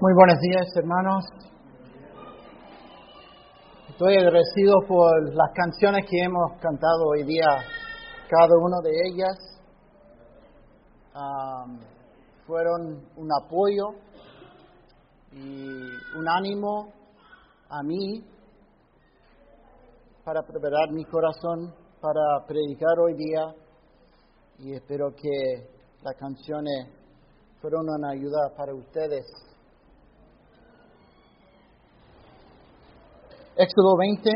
Muy buenos días, hermanos. Estoy agradecido por las canciones que hemos cantado hoy día, cada una de ellas. Fueron un apoyo y un ánimo a mí para preparar mi corazón para predicar hoy día, y espero que las canciones fueron una ayuda para ustedes. Éxodo 20.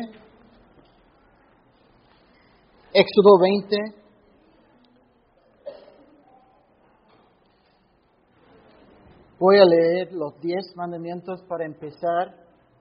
Voy a leer los 10 mandamientos para empezar.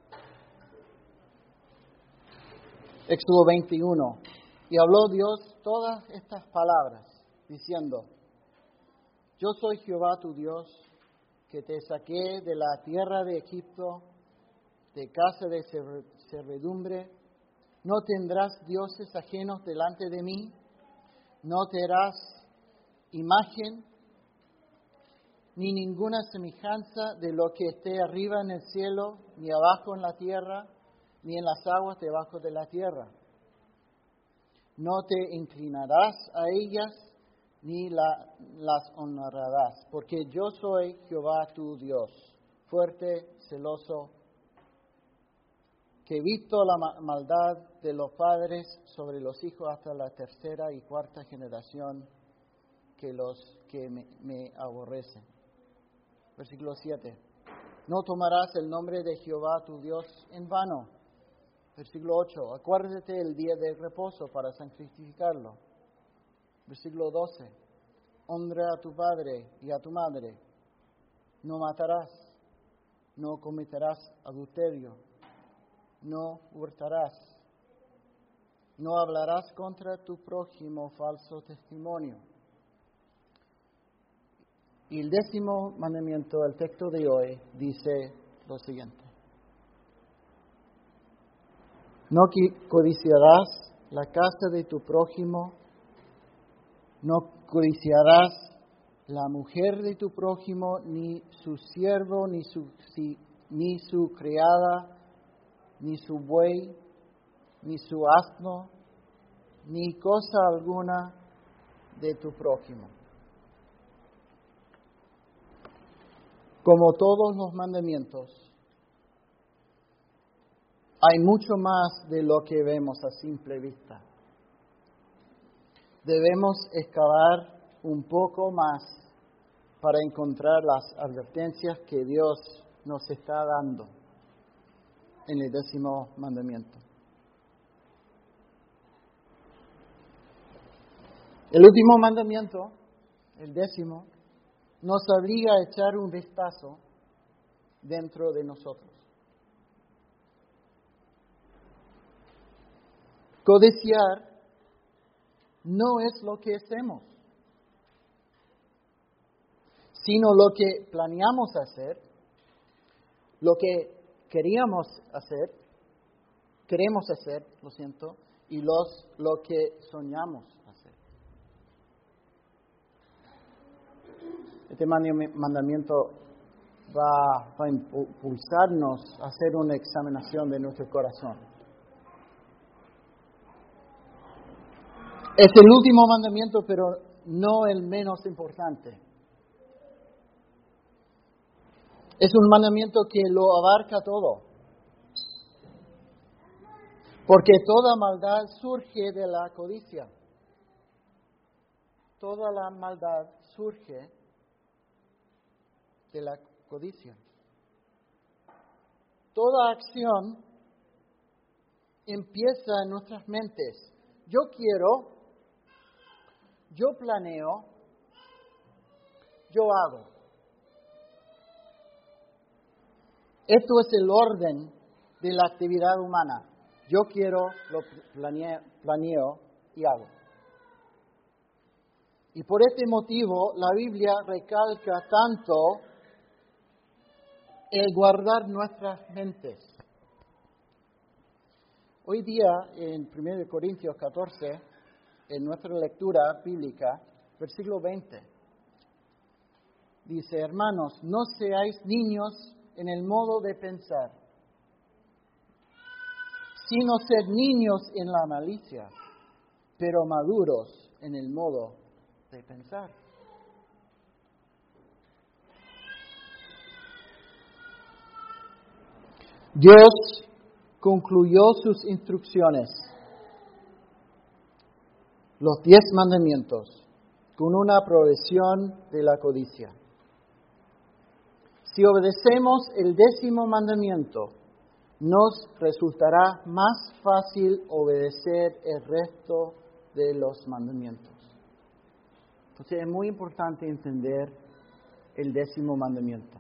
Éxodo 21. Y habló Dios todas estas palabras, diciendo: Yo soy Jehová tu Dios, que te saqué de la tierra de Egipto, de casa de servidumbre. No tendrás dioses ajenos delante de mí, no te harás imagen ni ninguna semejanza de lo que esté arriba en el cielo, ni abajo en la tierra, ni en las aguas debajo de la tierra. No te inclinarás a ellas, ni las honrarás, porque yo soy Jehová tu Dios, fuerte, celoso, que he visto la maldad de los padres sobre los hijos hasta la tercera y cuarta generación, que los que me aborrecen. Versículo 7. No tomarás el nombre de Jehová tu Dios en vano. Versículo 8. Acuérdate el día de reposo para santificarlo. Versículo 12. Honra a tu padre y a tu madre. No matarás. No cometerás adulterio. No hurtarás. No hablarás contra tu prójimo falso testimonio. Y el 10º mandamiento, el texto de hoy, dice lo siguiente: No codiciarás la casa de tu prójimo, no codiciarás la mujer de tu prójimo, ni su siervo, ni su criada, ni su buey, ni su asno, ni cosa alguna de tu prójimo. Como todos los mandamientos, hay mucho más de lo que vemos a simple vista. Debemos excavar un poco más para encontrar las advertencias que Dios nos está dando en el 10º mandamiento. El último mandamiento, el 10º, nos obliga a echar un vistazo dentro de nosotros. Codiciar no es lo que hacemos, sino lo que planeamos hacer, lo que queremos hacer, y lo que soñamos hacer. Este mandamiento va a impulsarnos a hacer una examinación de nuestro corazón. Es el último mandamiento, pero no el menos importante. Es un mandamiento que lo abarca todo. Porque toda maldad surge de la codicia. Toda la maldad surge de la codicia. Toda acción empieza en nuestras mentes. Yo quiero, yo planeo, yo hago. Esto es el orden de la actividad humana. Yo quiero, lo planeo y hago. Y por este motivo la Biblia recalca tanto el guardar nuestras mentes. Hoy día, en 1 Corintios 14, en nuestra lectura bíblica, versículo 20, dice: hermanos, no seáis niños en el modo de pensar, sino ser niños en la malicia, pero maduros en el modo de pensar. Dios concluyó sus instrucciones, los 10 mandamientos, con una prohibición de la codicia. Si obedecemos el 10º mandamiento, nos resultará más fácil obedecer el resto de los mandamientos. Entonces es muy importante entender el 10º mandamiento.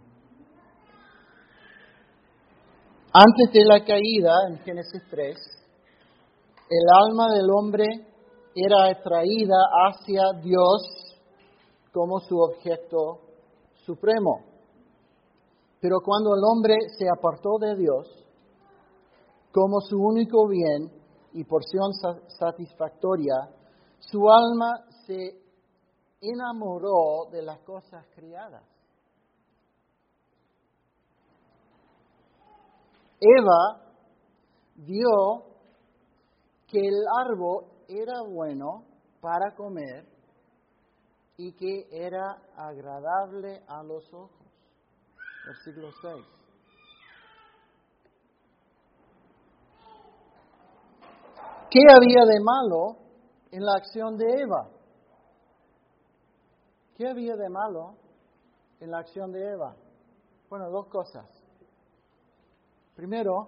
Antes de la caída, en Génesis 3, el alma del hombre era atraída hacia Dios como su objeto supremo. Pero cuando el hombre se apartó de Dios como su único bien y porción satisfactoria, su alma se enamoró de las cosas criadas. Eva vio que el árbol era bueno para comer y que era agradable a los ojos. Versículo 6. ¿Qué había de malo en la acción de Eva? ¿Qué había de malo en la acción de Eva? Bueno, 2 cosas. Primero,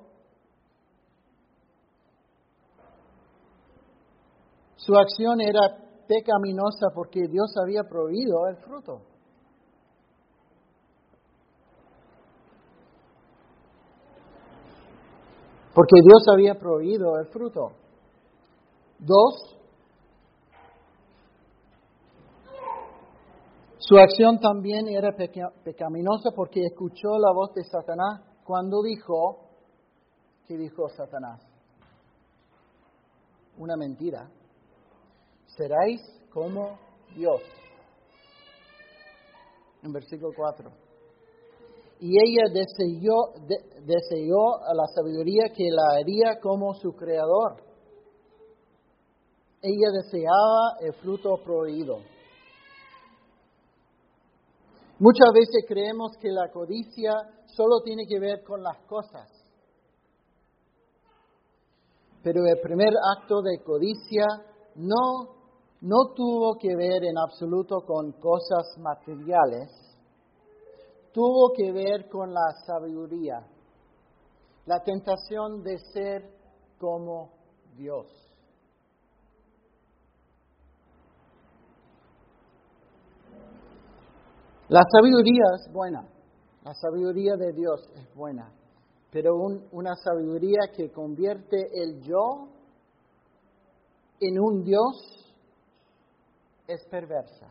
su acción era pecaminosa porque Dios había prohibido el fruto. Porque Dios había prohibido el fruto. 2, su acción también era pecaminosa porque escuchó la voz de Satanás cuando dijo, ¿qué dijo Satanás? Una mentira. Seréis como Dios. En versículo 4. Y ella deseó a la sabiduría que la haría como su creador. Ella deseaba el fruto prohibido. Muchas veces creemos que la codicia solo tiene que ver con las cosas. Pero el primer acto de codicia no tuvo que ver en absoluto con cosas materiales. Tuvo que ver con la sabiduría, la tentación de ser como Dios. La sabiduría es buena, la sabiduría de Dios es buena, pero una sabiduría que convierte el yo en un Dios es perversa.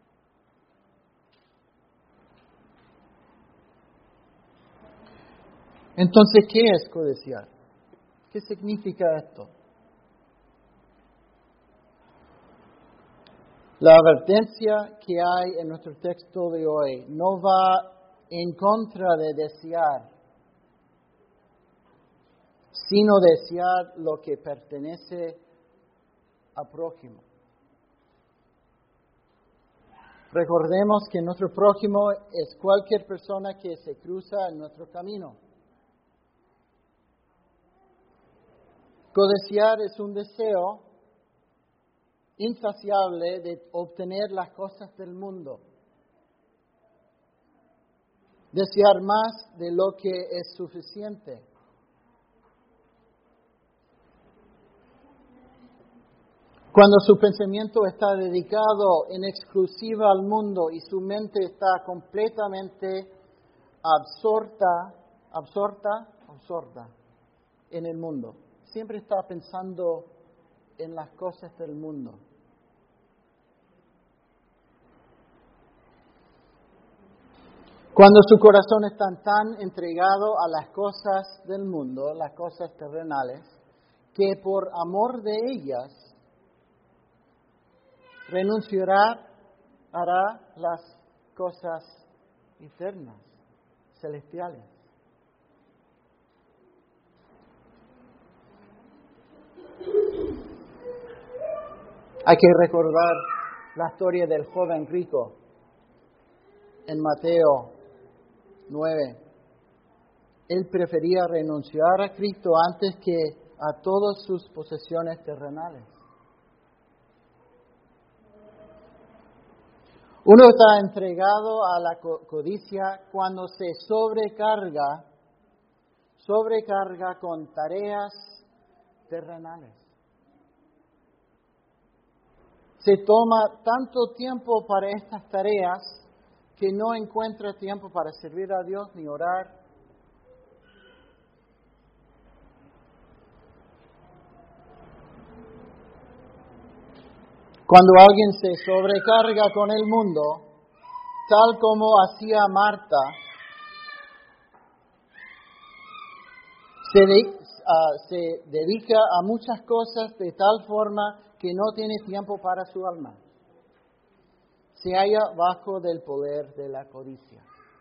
Entonces, ¿qué es codiciar? ¿Qué significa esto? La advertencia que hay en nuestro texto de hoy no va en contra de desear, sino desear lo que pertenece al prójimo. Recordemos que nuestro prójimo es cualquier persona que se cruza en nuestro camino. Codiciar es un deseo insaciable de obtener las cosas del mundo. Desear más de lo que es suficiente. Cuando su pensamiento está dedicado en exclusiva al mundo y su mente está completamente absorta en el mundo. Siempre está pensando en las cosas del mundo. Cuando su corazón está tan entregado a las cosas del mundo, las cosas terrenales, que por amor de ellas renunciará a las cosas eternas, celestiales. Hay que recordar la historia del joven rico en Mateo 9. Él prefería renunciar a Cristo antes que a todas sus posesiones terrenales. Uno está entregado a la codicia cuando se sobrecarga con tareas terrenales. Se toma tanto tiempo para estas tareas que no encuentra tiempo para servir a Dios ni orar. Cuando alguien se sobrecarga con el mundo, tal como hacía Marta, se dedica a muchas cosas de tal forma que no tiene tiempo para su alma. Se halla bajo del poder de la codicia.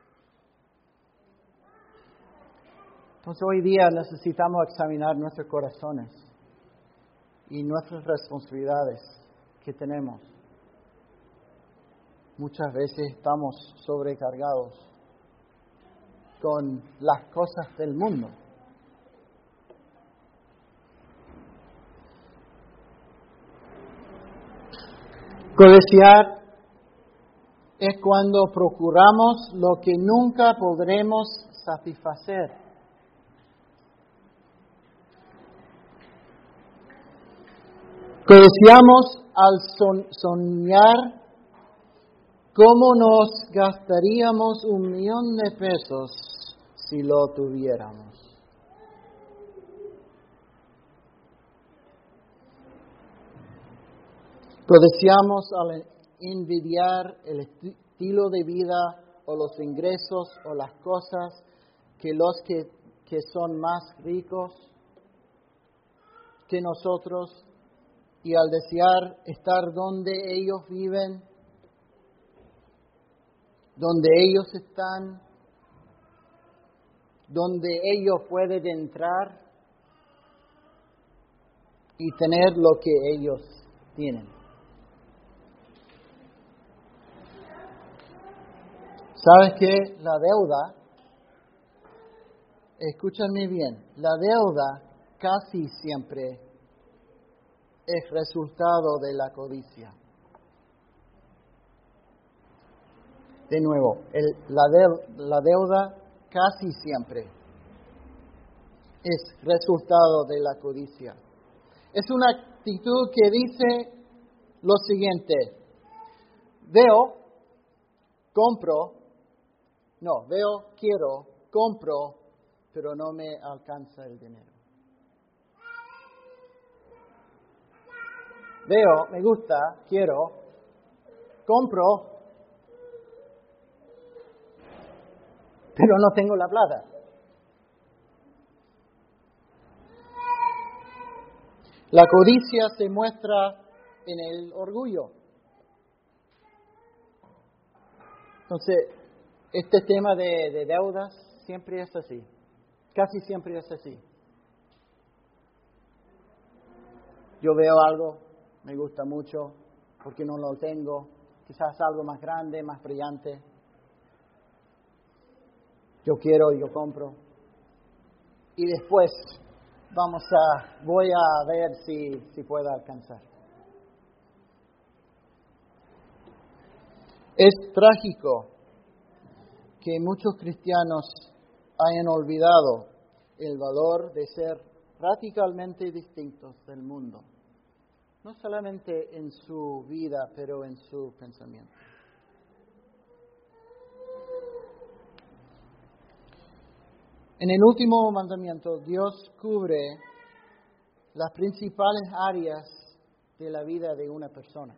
Entonces hoy día necesitamos examinar nuestros corazones y nuestras responsabilidades que tenemos. Muchas veces estamos sobrecargados con las cosas del mundo. Codiciar es cuando procuramos lo que nunca podremos satisfacer. Codiciamos al soñar cómo nos gastaríamos 1,000,000 de pesos si lo tuviéramos. Codiciamos al envidiar el estilo de vida o los ingresos o las cosas que los que son más ricos que nosotros, y al desear estar donde ellos viven, donde ellos están, donde ellos pueden entrar y tener lo que ellos tienen. ¿Sabes qué? La deuda, escúchame bien, la deuda casi siempre es resultado de la codicia. De nuevo, la deuda casi siempre es resultado de la codicia. Es una actitud que dice lo siguiente: veo, quiero, compro, pero no me alcanza el dinero. Veo, me gusta, quiero, compro, pero no tengo la plata. La codicia se muestra en el orgullo. Entonces, este tema de deudas siempre es así. Casi siempre es así. Yo veo algo, me gusta mucho, porque no lo tengo. Quizás algo más grande, más brillante. Yo quiero y yo compro. Y después voy a ver si puedo alcanzar. Es trágico que muchos cristianos hayan olvidado el valor de ser radicalmente distintos del mundo. No solamente en su vida, pero en su pensamiento. En el último mandamiento, Dios cubre las principales áreas de la vida de una persona.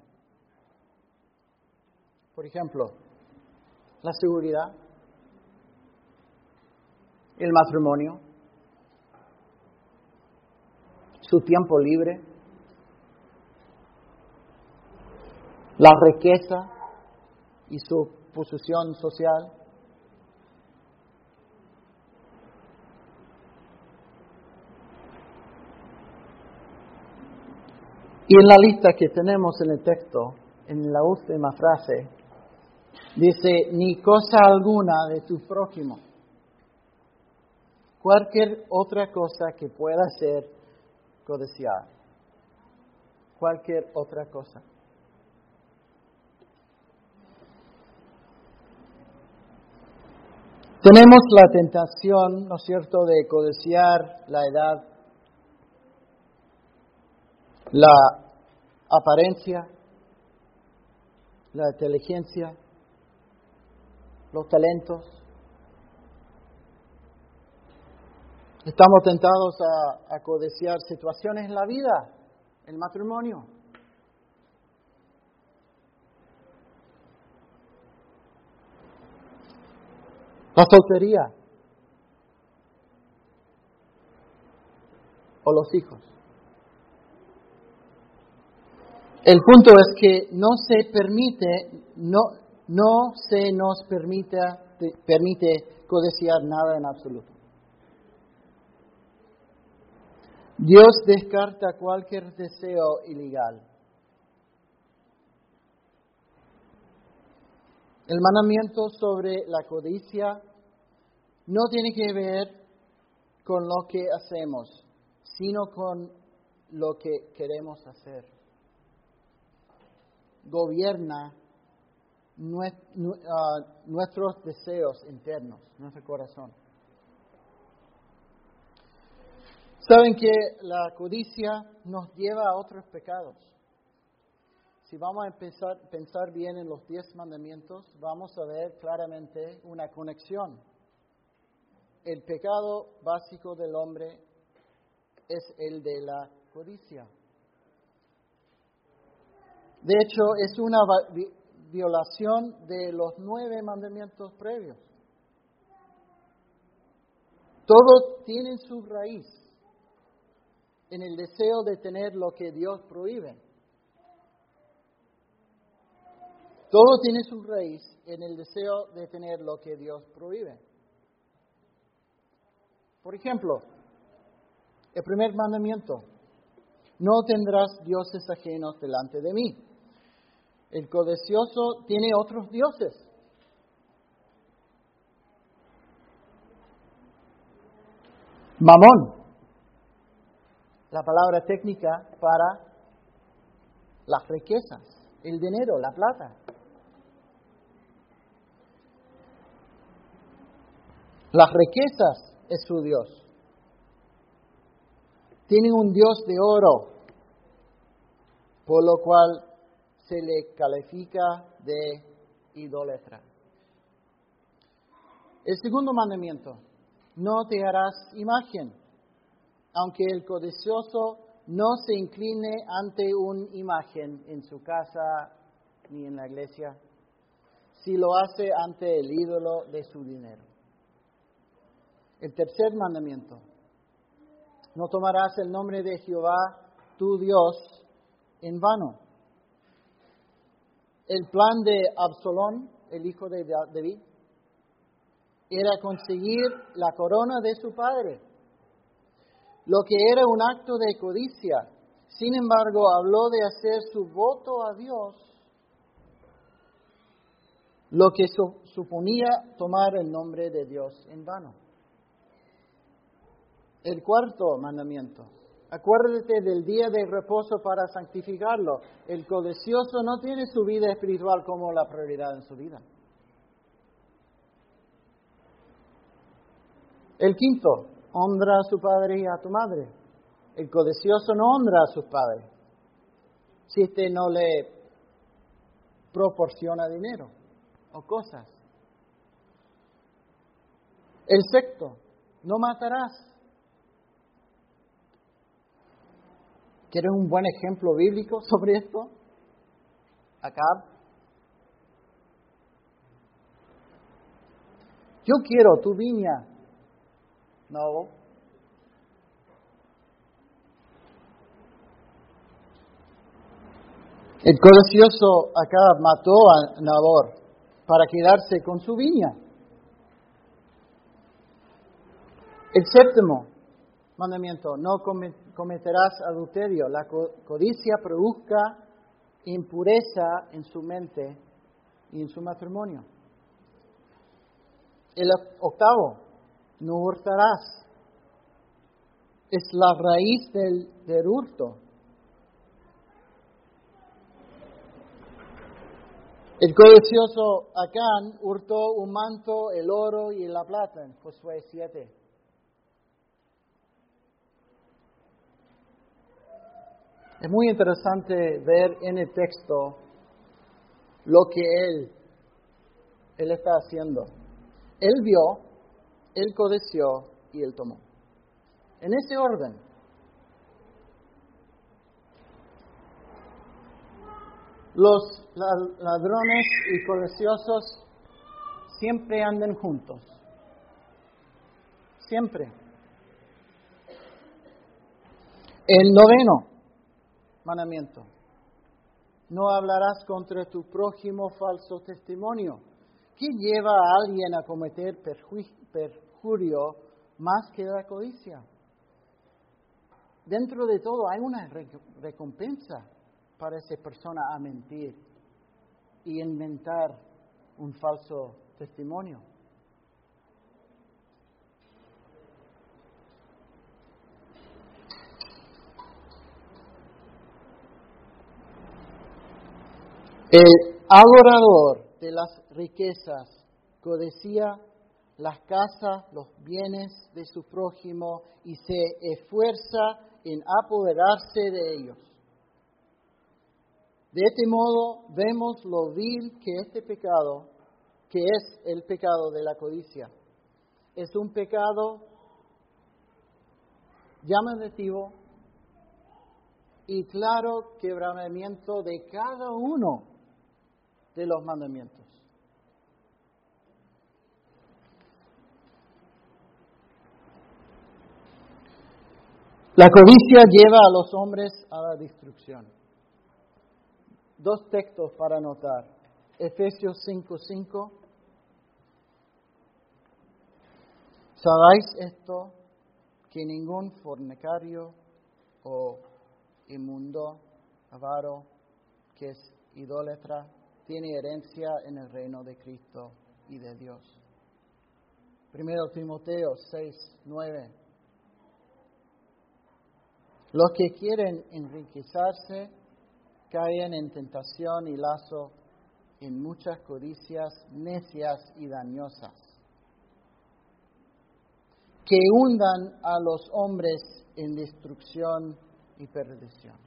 Por ejemplo, la seguridad, el matrimonio, su tiempo libre, la riqueza y su posición social. Y en la lista que tenemos en el texto, en la última frase, dice, ni cosa alguna de tu prójimo. Cualquier otra cosa que pueda ser codiciada. Cualquier otra cosa. Tenemos la tentación, ¿no es cierto?, de codiciar la edad, la apariencia, la inteligencia, los talentos. Estamos tentados a codiciar situaciones en la vida, el matrimonio. La soltería. O los hijos. El punto es que no se nos permite codiciar nada en absoluto. Dios descarta cualquier deseo ilegal. El mandamiento sobre la codicia no tiene que ver con lo que hacemos, sino con lo que queremos hacer. Gobierna nuestros deseos internos, nuestro corazón. Saben que la codicia nos lleva a otros pecados. Si vamos a pensar bien en los 10 mandamientos, vamos a ver claramente una conexión. El pecado básico del hombre es el de la codicia. De hecho, es una violación de los 9 mandamientos previos. Todos tienen su raíz en el deseo de tener lo que Dios prohíbe. Todo tiene su raíz en el deseo de tener lo que Dios prohíbe. Por ejemplo, el primer mandamiento, no tendrás dioses ajenos delante de mí. El codicioso tiene otros dioses. Mamón, la palabra técnica para las riquezas, el dinero, la plata. Las riquezas es su Dios. Tienen un Dios de oro, por lo cual se le califica de idólatra. El segundo mandamiento, no te harás imagen, aunque el codicioso no se incline ante una imagen en su casa ni en la iglesia, si lo hace ante el ídolo de su dinero. El tercer mandamiento, no tomarás el nombre de Jehová, tu Dios, en vano. El plan de Absalón, el hijo de David, era conseguir la corona de su padre, lo que era un acto de codicia. Sin embargo, habló de hacer su voto a Dios, lo que suponía tomar el nombre de Dios en vano. El cuarto mandamiento, acuérdate del día de reposo para santificarlo. El codicioso no tiene su vida espiritual como la prioridad en su vida. El quinto, honra a su padre y a tu madre. El codicioso no honra a sus padres si éste no le proporciona dinero o cosas. El sexto, no matarás. ¿Quieres un buen ejemplo bíblico sobre esto? Acab. Yo quiero tu viña. No. El codicioso Acab mató a Nabor para quedarse con su viña. El séptimo mandamiento, no cometerás adulterio. La codicia produzca impureza en su mente y en su matrimonio. El octavo, no hurtarás. Es la raíz del hurto. El codicioso Acán hurtó un manto, el oro y la plata en Josué 7. Es muy interesante ver en el texto lo que él está haciendo. Él vio, él codició y él tomó. En ese orden. Los ladrones y codiciosos siempre andan juntos. Siempre. El noveno mandamiento. No hablarás contra tu prójimo falso testimonio. ¿Qué lleva a alguien a cometer perjurio más que la codicia? Dentro de todo hay una recompensa para esa persona a mentir y inventar un falso testimonio. El adorador de las riquezas codicia las casas, los bienes de su prójimo y se esfuerza en apoderarse de ellos. De este modo vemos lo vil que este pecado, que es el pecado de la codicia. Es un pecado llamativo y claro quebrantamiento de cada uno de los mandamientos. La codicia lleva a los hombres a la destrucción. Dos textos para anotar. Efesios 5:5. ¿Sabéis esto? Que ningún fornicario o inmundo, avaro, que es idólatra, tiene herencia en el reino de Cristo y de Dios. 1 Timoteo 6:9. Los que quieren enriquecerse caen en tentación y lazo en muchas codicias necias y dañosas, que hundan a los hombres en destrucción y perdición.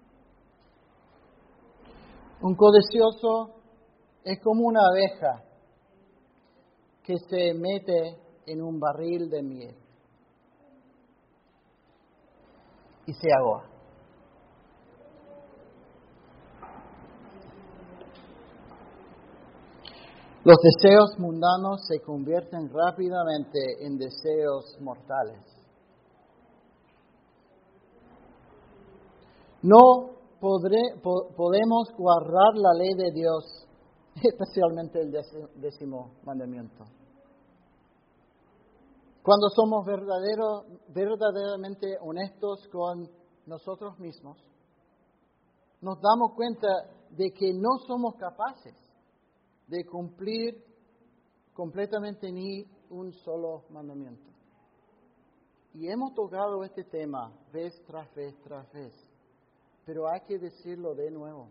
Un codicioso es como una abeja que se mete en un barril de miel y se ahoga. Los deseos mundanos se convierten rápidamente en deseos mortales. No podemos guardar la ley de Dios, especialmente el 10º mandamiento. Cuando somos verdaderamente honestos con nosotros mismos, nos damos cuenta de que no somos capaces de cumplir completamente ni un solo mandamiento. Y hemos tocado este tema vez tras vez tras vez, pero hay que decirlo de nuevo.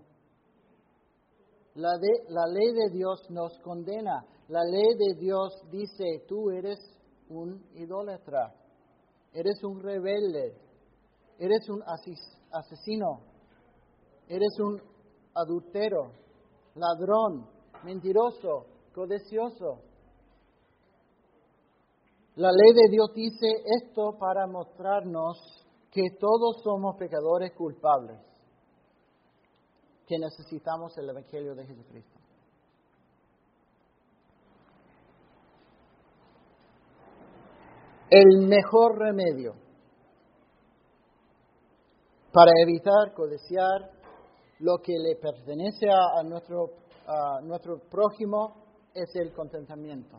La ley de Dios nos condena. La ley de Dios dice, tú eres un idólatra, eres un rebelde, eres un asesino, eres un adúltero, ladrón, mentiroso, codicioso. La ley de Dios dice esto para mostrarnos que todos somos pecadores culpables, que necesitamos el Evangelio de Jesucristo. El mejor remedio para evitar codiciar lo que le pertenece a nuestro prójimo es el contentamiento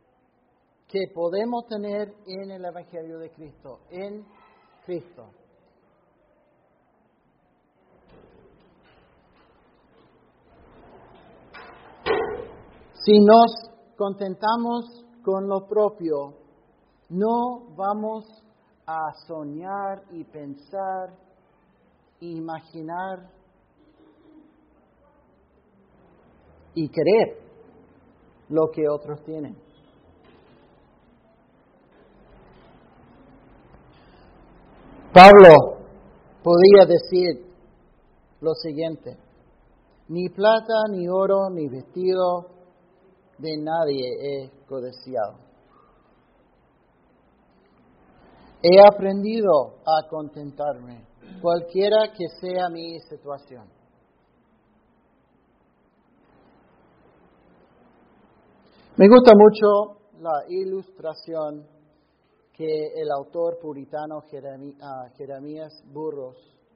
que podemos tener en el Evangelio de Cristo, en Cristo. Si nos contentamos con lo propio, no vamos a soñar y pensar, e imaginar y querer lo que otros tienen. Pablo podía decir lo siguiente: ni plata, ni oro, ni vestido de nadie he codiciado. He aprendido a contentarme, cualquiera que sea mi situación. Me gusta mucho la ilustración que el autor puritano Jeremías Burroughs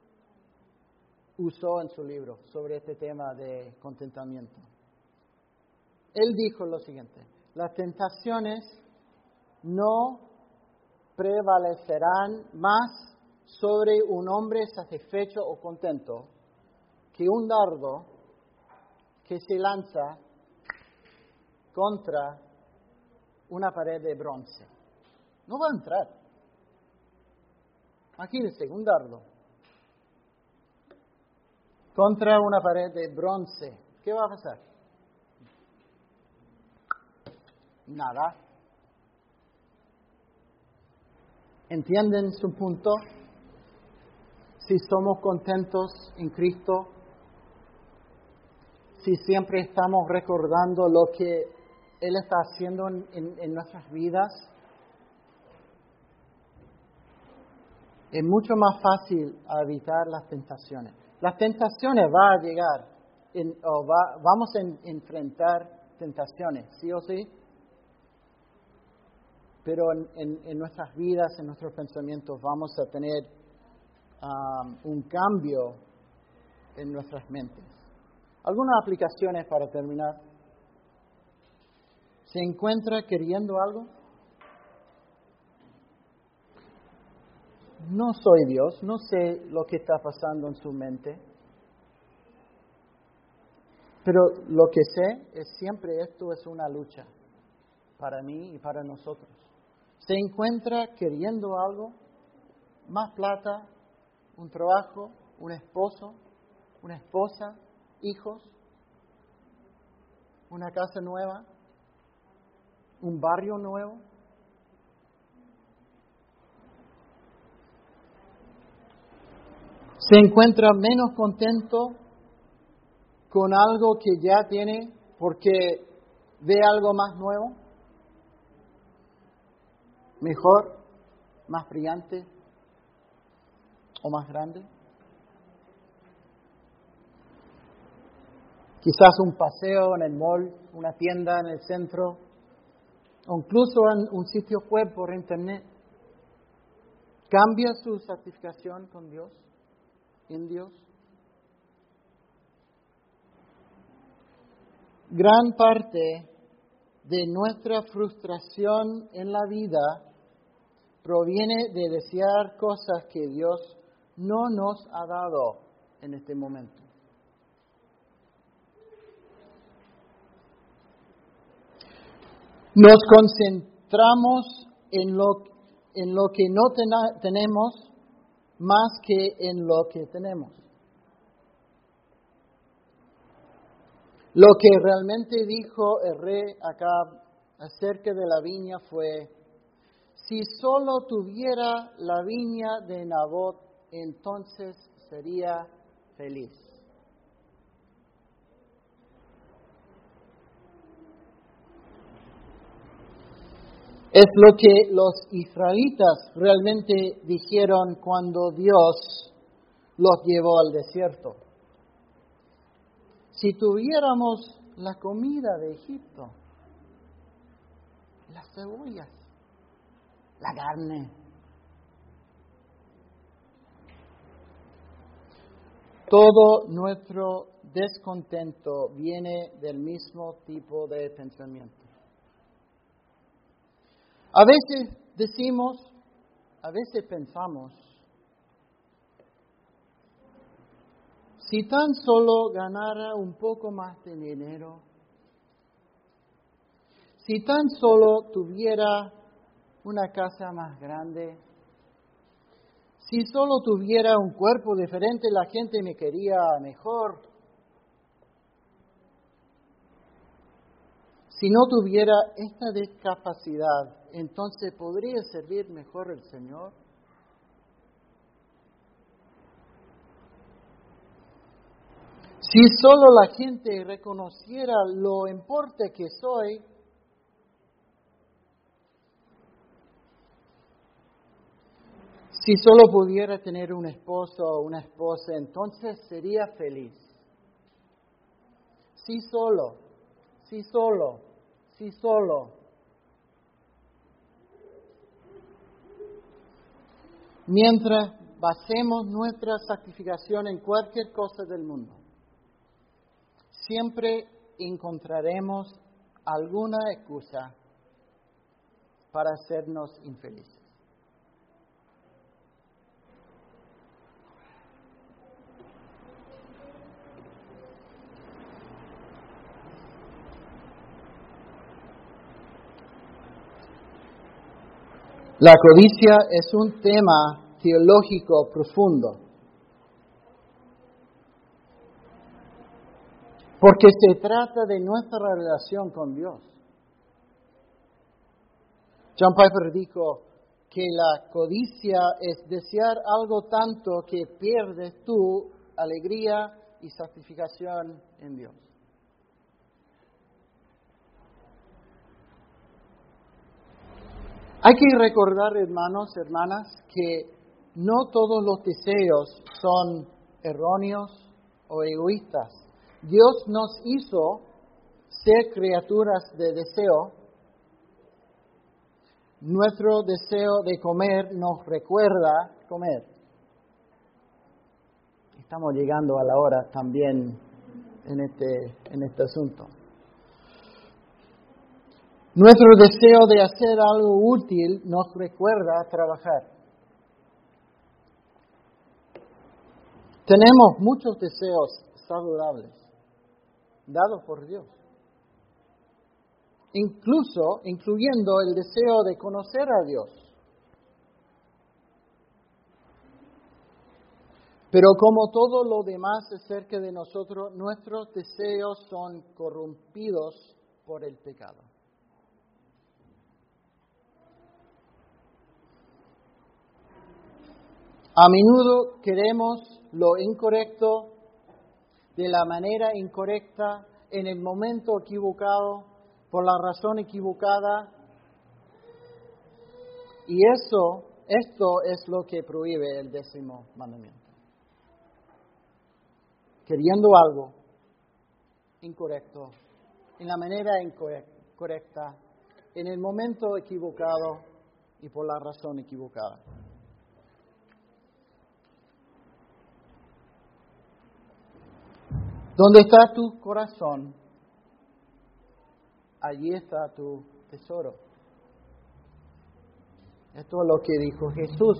usó en su libro sobre este tema de contentamiento. Él dijo lo siguiente: las tentaciones no prevalecerán más sobre un hombre satisfecho o contento que un dardo que se lanza contra una pared de bronce. No va a entrar. Imagínense, un dardo contra una pared de bronce. ¿Qué va a pasar? Nada. ¿Entienden su punto? Si somos contentos en Cristo, si siempre estamos recordando lo que Él está haciendo en nuestras vidas, es mucho más fácil evitar las tentaciones. Las tentaciones van a llegar, vamos a enfrentar tentaciones, sí o sí, pero en nuestras vidas, en nuestros pensamientos, vamos a tener un cambio en nuestras mentes. Algunas aplicaciones para terminar. ¿Se encuentra queriendo algo? No soy Dios, no sé lo que está pasando en su mente, pero lo que sé es siempre esto es una lucha para mí y para nosotros. ¿Se encuentra queriendo algo? Más plata, un trabajo, un esposo, una esposa, hijos, una casa nueva, un barrio nuevo. ¿Se encuentra menos contento con algo que ya tiene porque ve algo más nuevo, mejor, más brillante o más grande? Quizás un paseo en el mall, una tienda en el centro, o incluso en un sitio web por internet. ¿Cambia su satisfacción con Dios, en Dios? Gran parte de nuestra frustración en la vida proviene de desear cosas que Dios no nos ha dado en este momento. Nos concentramos en lo que no tenemos más que en lo que tenemos. Lo que realmente dijo el rey Acab acerca de la viña fue: si solo tuviera la viña de Nabot, entonces sería feliz. Es lo que los israelitas realmente dijeron cuando Dios los llevó al desierto. Si tuviéramos la comida de Egipto, las cebollas, la carne. Todo nuestro descontento viene del mismo tipo de pensamiento. A veces pensamos, si tan solo ganara un poco más de dinero, Si tan solo tuviera una casa más grande, si solo tuviera un cuerpo diferente, la gente me quería mejor. Si no tuviera esta discapacidad, entonces ¿podría servir mejor el Señor? Si solo la gente reconociera lo importante que soy, si solo pudiera tener un esposo o una esposa, entonces sería feliz. Si solo. Mientras basemos nuestra santificación en cualquier cosa del mundo, siempre encontraremos alguna excusa para hacernos infelices. La codicia es un tema teológico profundo, porque se trata de nuestra relación con Dios. John Piper dijo que la codicia es desear algo tanto que pierdes tu alegría y santificación en Dios. Hay que recordar, hermanos, hermanas, que no todos los deseos son erróneos o egoístas. Dios nos hizo ser criaturas de deseo. Nuestro deseo de comer nos recuerda comer. Estamos llegando a la hora también en este asunto. Nuestro deseo de hacer algo útil nos recuerda trabajar. Tenemos muchos deseos saludables, dados por Dios. Incluyendo el deseo de conocer a Dios. Pero como todo lo demás acerca de nosotros, nuestros deseos son corrompidos por el pecado. A menudo queremos lo incorrecto de la manera incorrecta, en el momento equivocado, por la razón equivocada. Y esto es lo que prohíbe el 10º mandamiento. Queriendo algo incorrecto, en la manera incorrecta, en el momento equivocado y por la razón equivocada. ¿Dónde está tu corazón? Allí está tu tesoro. Esto es lo que dijo Jesús.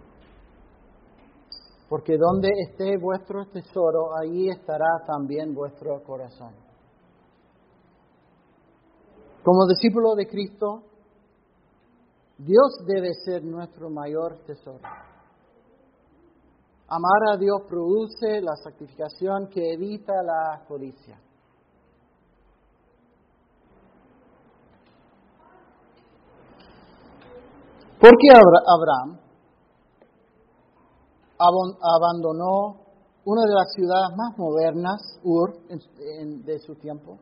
Porque donde esté vuestro tesoro, allí estará también vuestro corazón. Como discípulo de Cristo, Dios debe ser nuestro mayor tesoro. Amar a Dios produce la santificación que evita la codicia. ¿Por qué Abraham abandonó una de las ciudades más modernas, Ur, de su tiempo?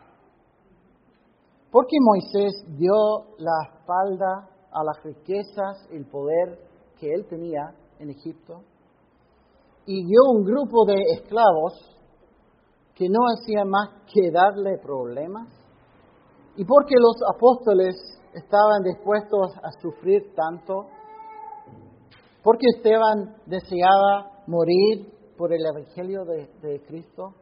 ¿Por qué Moisés dio la espalda a las riquezas y el poder que él tenía en Egipto? Y dio un grupo de esclavos que no hacían más que darle problemas. ¿Y por qué los apóstoles estaban dispuestos a sufrir tanto? ¿Por qué Esteban deseaba morir por el Evangelio de Cristo?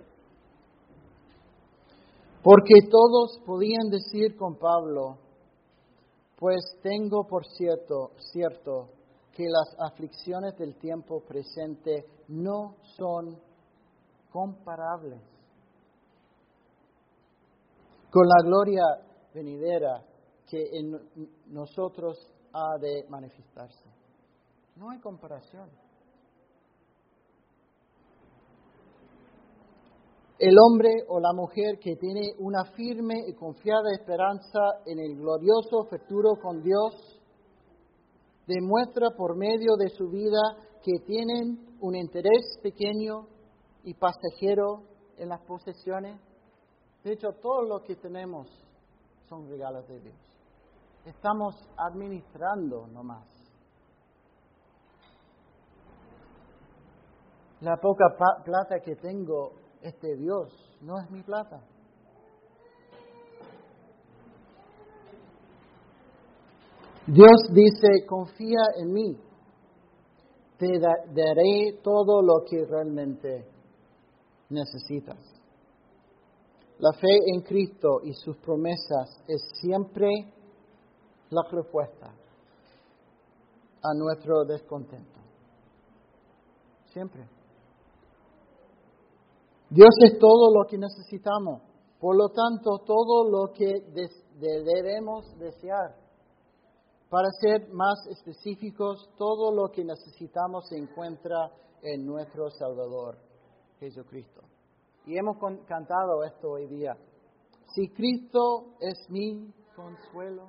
Porque todos podían decir con Pablo, pues tengo por cierto que las aflicciones del tiempo presente no son comparables con la gloria venidera que en nosotros ha de manifestarse. No hay comparación. El hombre o la mujer que tiene una firme y confiada esperanza en el glorioso futuro con Dios, demuestra por medio de su vida que tienen un interés pequeño y pasajero en las posesiones. De hecho, todo lo que tenemos son regalos de Dios. Estamos administrando nomás. La poca plata que tengo es de Dios, no es mi plata. Dios dice, confía en mí, te daré todo lo que realmente necesitas. La fe en Cristo y sus promesas es siempre la respuesta a nuestro descontento. Siempre. Dios es todo lo que necesitamos. Por lo tanto, todo lo que debemos desear. Para ser más específicos, todo lo que necesitamos se encuentra en nuestro Salvador, Jesucristo. Y hemos cantado esto hoy día. Si Cristo es mi consuelo.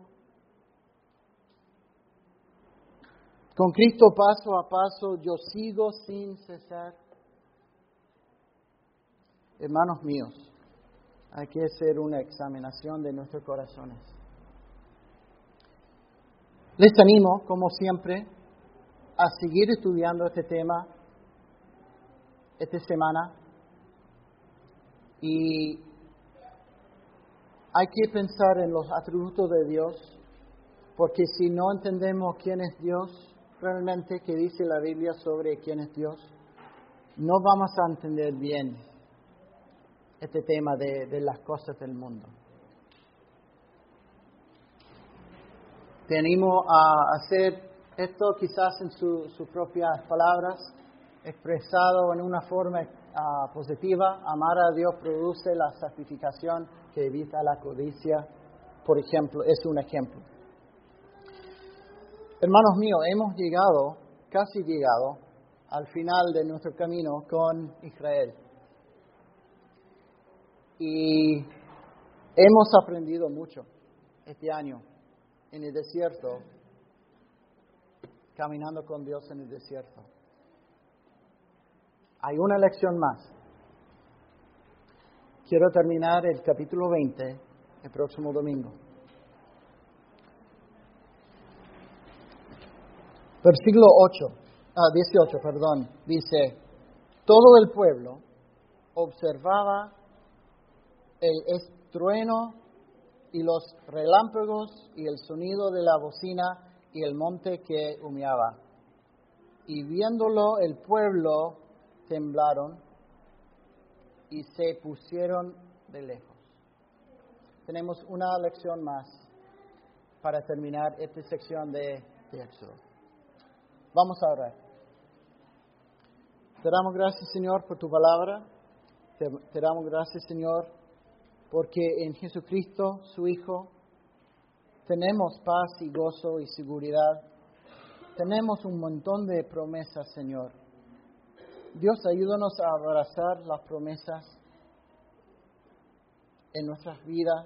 Con Cristo paso a paso yo sigo sin cesar. Hermanos míos, hay que hacer una examinación de nuestros corazones. Les animo, como siempre, a seguir estudiando este tema esta semana. Y hay que pensar en los atributos de Dios, porque si no entendemos quién es Dios, realmente qué dice la Biblia sobre quién es Dios, no vamos a entender bien este tema de las cosas del mundo. Te animo a hacer esto quizás en sus propias palabras, expresado en una forma positiva. Amar a Dios produce la santificación que evita la codicia, por ejemplo, es un ejemplo. Hermanos míos, hemos casi llegado al final de nuestro camino con Israel. Y hemos aprendido mucho este año en el desierto, caminando con Dios en el desierto. Hay una lección más. Quiero terminar el capítulo 20 el próximo domingo. Versículo 18, dice, todo el pueblo observaba el estruendo y los relámpagos y el sonido de la bocina y el monte que humeaba. Y viéndolo el pueblo temblaron y se pusieron de lejos. Tenemos una lección más para terminar esta sección de Éxodo. Vamos a orar. Te damos gracias, Señor, por tu palabra. Te damos gracias, Señor, porque en Jesucristo, su Hijo, tenemos paz y gozo y seguridad. Tenemos un montón de promesas, Señor. Dios, ayúdanos a abrazar las promesas en nuestras vidas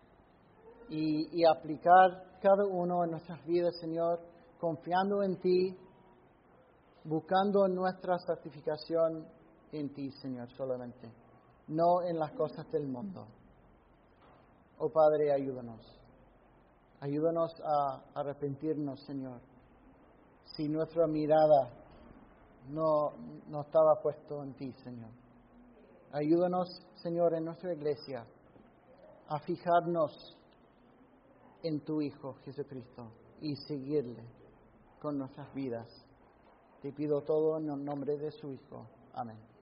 y aplicar cada uno en nuestras vidas, Señor, confiando en ti, buscando nuestra santificación en ti, Señor, solamente, no en las cosas del mundo. Oh Padre, ayúdanos. Ayúdanos a arrepentirnos, Señor. Si nuestra mirada no estaba puesto en ti, Señor. Ayúdanos, Señor, en nuestra iglesia a fijarnos en tu Hijo Jesucristo y seguirle con nuestras vidas. Te pido todo en el nombre de su Hijo. Amén.